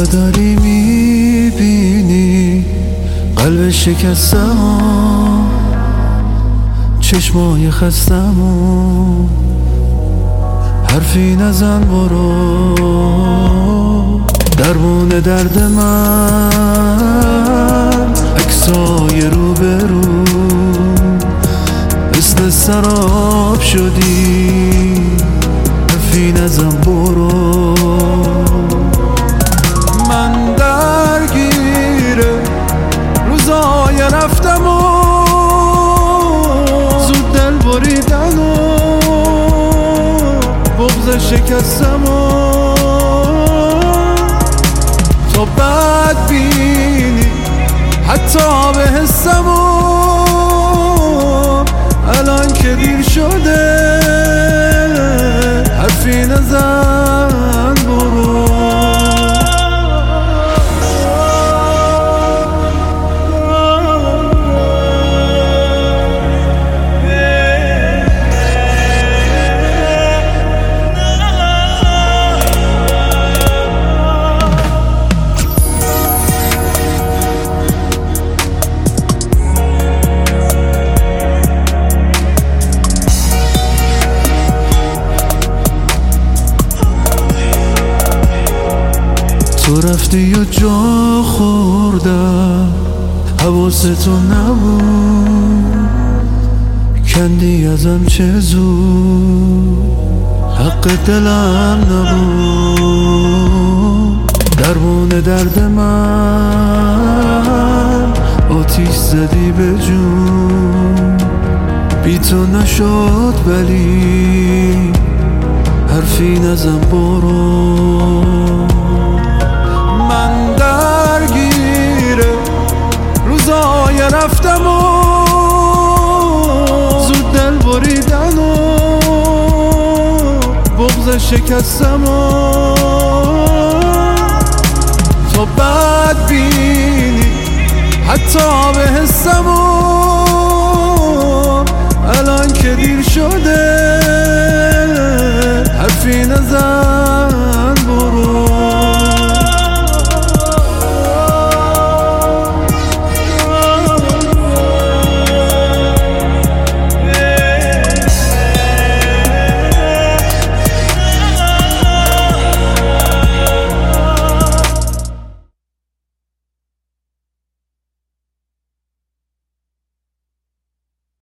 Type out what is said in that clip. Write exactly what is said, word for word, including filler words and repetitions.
داری میبینی قلب شکستم، چشمای خستم و حرفی نزن برو. درمون درد من عکسای رو به رو، مثل سراب شدی، حرفی نزن برو. من درگیره روزای رفتم و زود دل بریدن و بغض شکستم و تو بد بینی حتی به حسم و الان که دیر شده حرفی نزن برو. تو رفتی و جا خوردم، حواستو نبود، کندی ازم چه زود، حق دلم نبود. درمون درد من آتیش زدی به جون، بی تو نشد ولی حرفی نزن برو. من درگیره روزای رفتم و زود دل بریدن و بغض شکستم و تو بد بینی حتی به حسم و الان که دیر شده